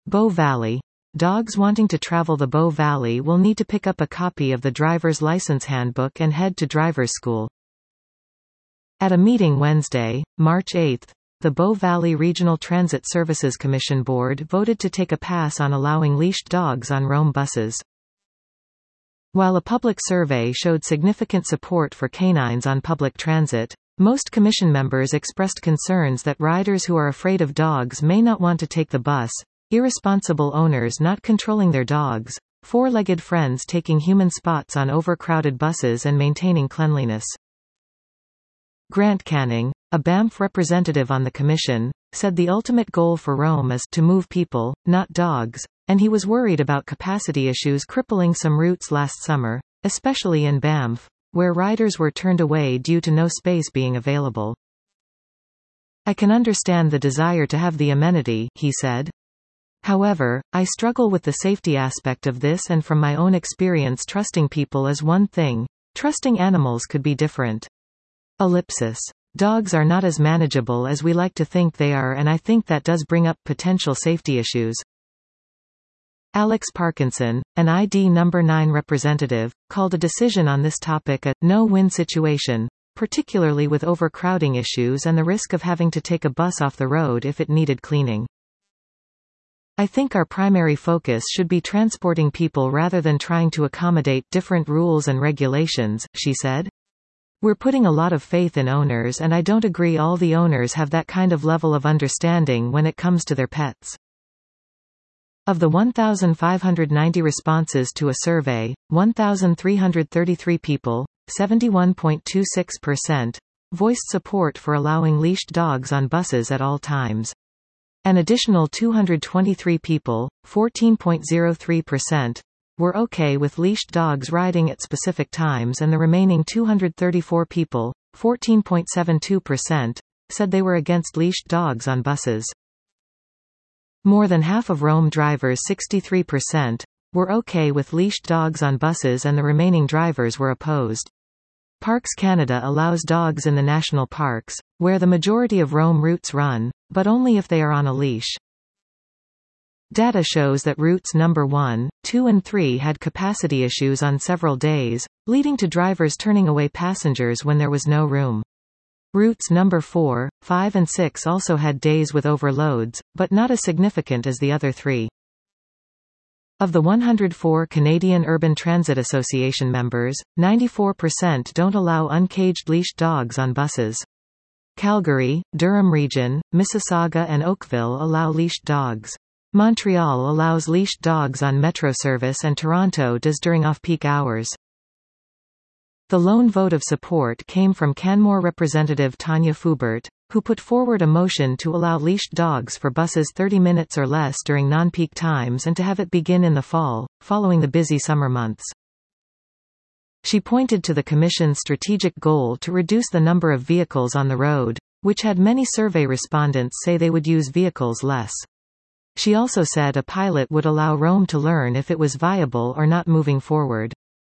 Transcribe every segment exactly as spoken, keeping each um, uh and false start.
Bow Valley. Dogs wanting to travel the Bow Valley will need to pick up a copy of the driver's license handbook and head to driver's school. At a meeting Wednesday, March eighth, the Bow Valley Regional Transit Services Commission Board voted to take a pass on allowing leashed dogs on Rome buses. While a public survey showed significant support for canines on public transit, most commission members expressed concerns that riders who are afraid of dogs may not want to take the bus, irresponsible owners not controlling their dogs, four-legged friends taking human spots on overcrowded buses and maintaining cleanliness. Grant Canning, a B A M F representative on the commission, said the ultimate goal for Rome is to move people, not dogs, and he was worried about capacity issues crippling some routes last summer, especially in B A M F, where riders were turned away due to no space being available. I can understand the desire to have the amenity, he said. However, I struggle with the safety aspect of this, and from my own experience, trusting people is one thing, trusting animals could be different. Ellipsis. Dogs are not as manageable as we like to think they are, and I think that does bring up potential safety issues. Alex Parkinson, an I D number nine representative, called a decision on this topic a no-win situation, particularly with overcrowding issues and the risk of having to take a bus off the road if it needed cleaning. I think our primary focus should be transporting people rather than trying to accommodate different rules and regulations, she said. We're putting a lot of faith in owners, and I don't agree all the owners have that kind of level of understanding when it comes to their pets. Of the one thousand five hundred ninety responses to a survey, one thousand three hundred thirty-three people, seventy-one point two six percent, voiced support for allowing leashed dogs on buses at all times. An additional two hundred twenty-three people, fourteen point zero three percent, were okay with leashed dogs riding at specific times, and the remaining two hundred thirty-four people, fourteen point seven two percent, said they were against leashed dogs on buses. More than half of Rome drivers, sixty-three percent, were okay with leashed dogs on buses, and the remaining drivers were opposed. Parks Canada allows dogs in the national parks, where the majority of Rome routes run, but only if they are on a leash. Data shows that routes number one, two and three had capacity issues on several days, leading to drivers turning away passengers when there was no room. Routes number four, five and six also had days with overloads, but not as significant as the other three. Of the one hundred four Canadian Urban Transit Association members, ninety-four percent don't allow uncaged leashed dogs on buses. Calgary, Durham Region, Mississauga and Oakville allow leashed dogs. Montreal allows leashed dogs on Metro service, and Toronto does during off-peak hours. The lone vote of support came from Canmore representative Tanya Fubert, who put forward a motion to allow leashed dogs for buses thirty minutes or less during non-peak times and to have it begin in the fall, following the busy summer months. She pointed to the Commission's strategic goal to reduce the number of vehicles on the road, which had many survey respondents say they would use vehicles less. She also said a pilot would allow Rome to learn if it was viable or not moving forward.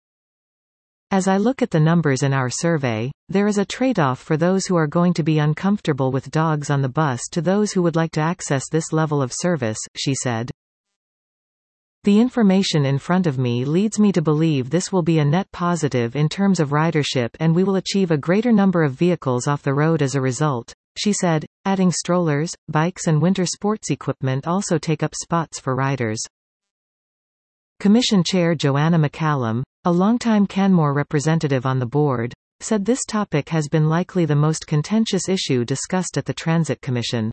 As I look at the numbers in our survey, there is a trade-off for those who are going to be uncomfortable with dogs on the bus to those who would like to access this level of service, she said. The information in front of me leads me to believe this will be a net positive in terms of ridership, and we will achieve a greater number of vehicles off the road as a result, she said, adding strollers, bikes and winter sports equipment also take up spots for riders. Commission Chair Joanna McCallum, a longtime Canmore representative on the board, said this topic has been likely the most contentious issue discussed at the Transit Commission.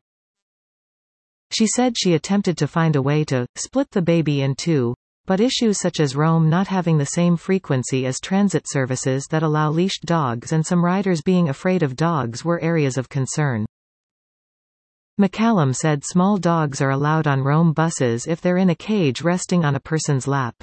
She said she attempted to find a way to split the baby in two, but issues such as Rome not having the same frequency as transit services that allow leashed dogs and some riders being afraid of dogs were areas of concern. McCallum said small dogs are allowed on Rome buses if they're in a cage resting on a person's lap.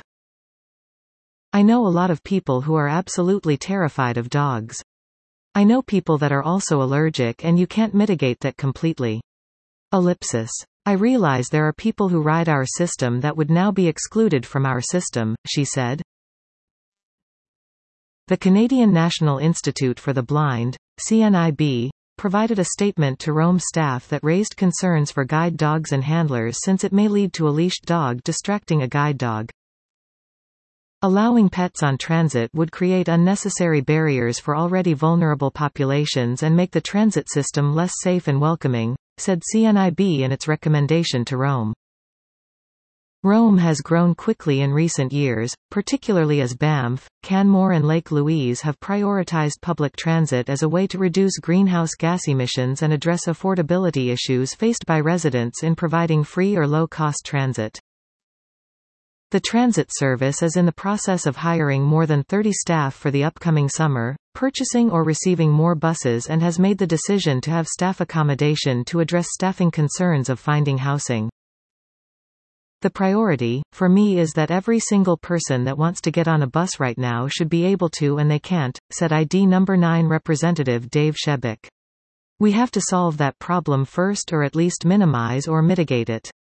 I know a lot of people who are absolutely terrified of dogs. I know people that are also allergic, and you can't mitigate that completely. Ellipsis. I realize there are people who ride our system that would now be excluded from our system, she said. The Canadian National Institute for the Blind, C N I B, provided a statement to Rome staff that raised concerns for guide dogs and handlers since it may lead to a leashed dog distracting a guide dog. Allowing pets on transit would create unnecessary barriers for already vulnerable populations and make the transit system less safe and welcoming, said C N I B in its recommendation to Rome. Rome has grown quickly in recent years, particularly as Banff, Canmore and Lake Louise have prioritized public transit as a way to reduce greenhouse gas emissions and address affordability issues faced by residents in providing free or low-cost transit. The transit service is in the process of hiring more than thirty staff for the upcoming summer, purchasing or receiving more buses, and has made the decision to have staff accommodation to address staffing concerns of finding housing. The priority, for me, is that every single person that wants to get on a bus right now should be able to, and they can't, said I D number nine Representative Dave Shebeck. We have to solve that problem first, or at least minimize or mitigate it.